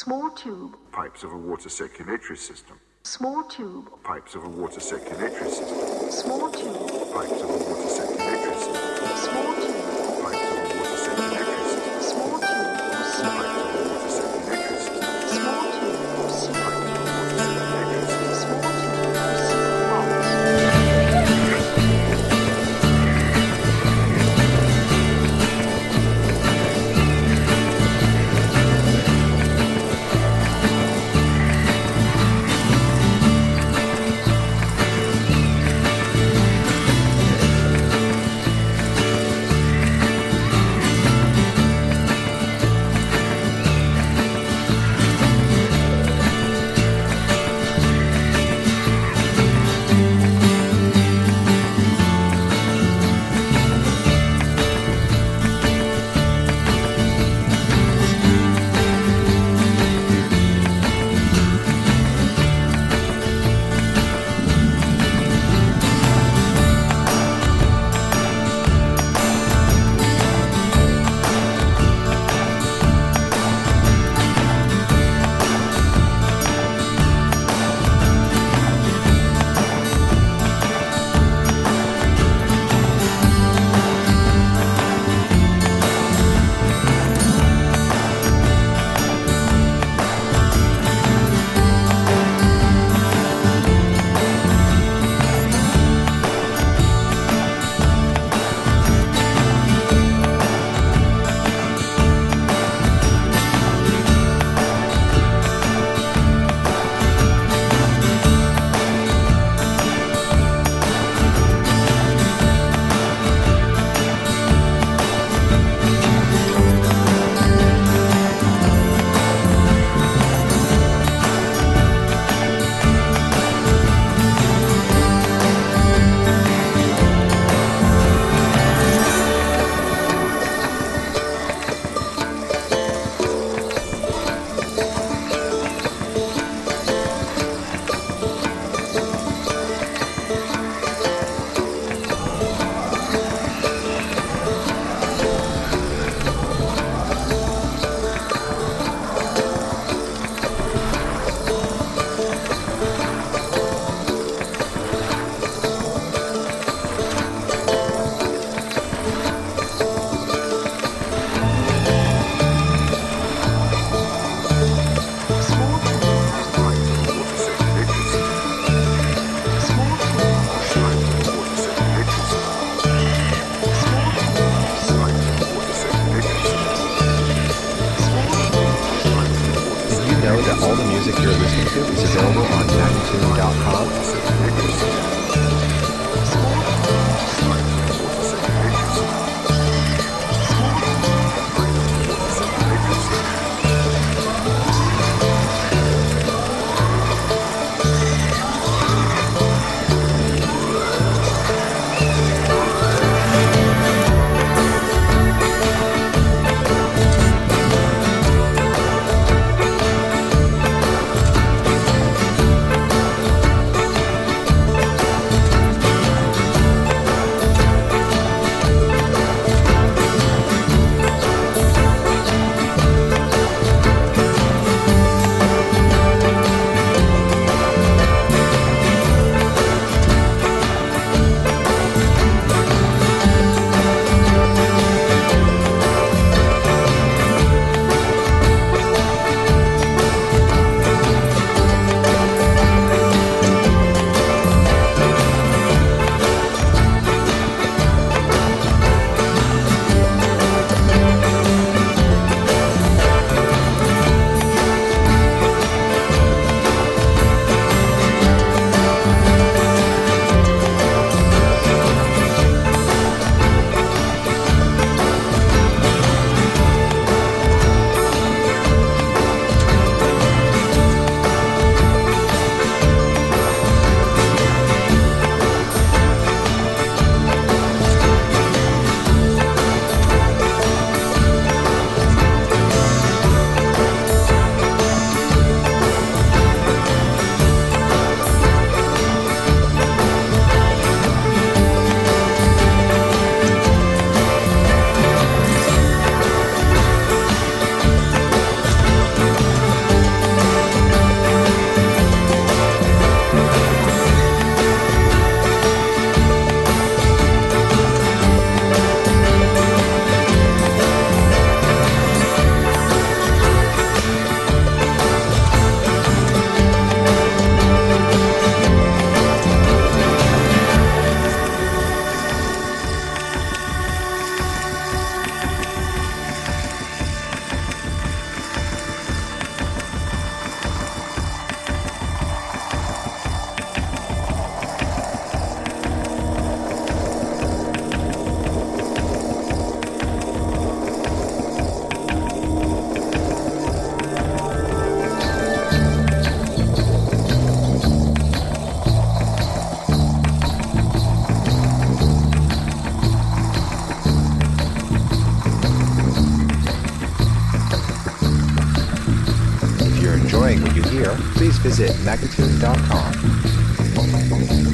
Small tube. Pipes of a water circulatory system. Small tube. Pipes of a water circulatory system. Small tube. Pipes of a water circulatory system. Small tube. Pipes of a water circulatory system. Small tube. Pipes of a water circulatory system. Small tube. Pipes of a water circulatory system. Small tube. Rocks. All the music you're listening to is available on magnitude.com. enjoying what you hear, please visit magnitude.com.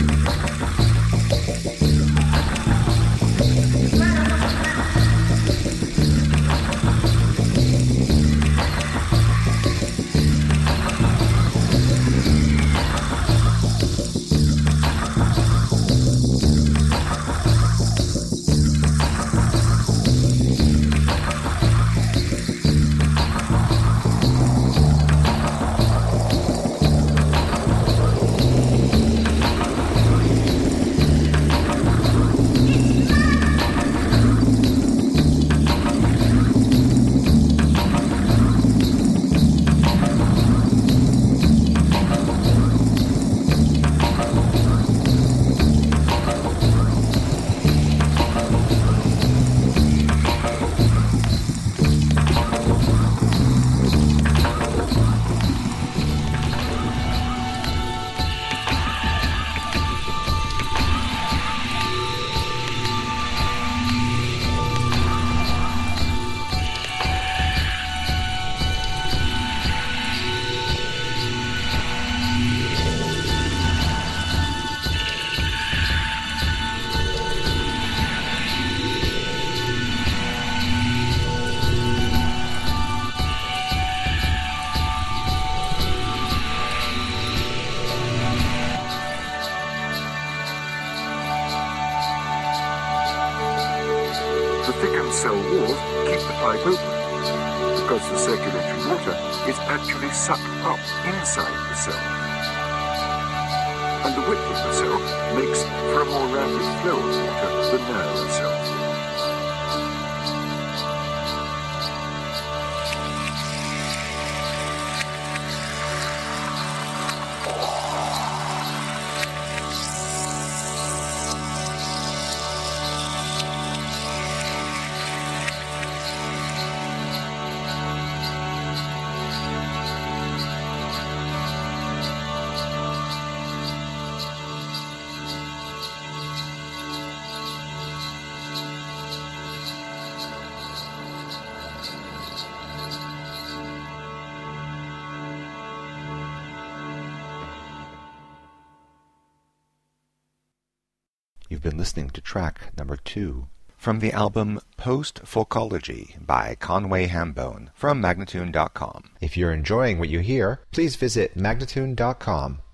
The thickened cell walls keep the pipe open because the circulatory water is actually sucked up inside the cell. And the width of the cell makes for a more rapid flow of water than narrower cells. You've been listening to track number 2 from the album Post-Folkology by Conway Hambone from Magnatune.com. If you're enjoying what you hear, please visit Magnatune.com.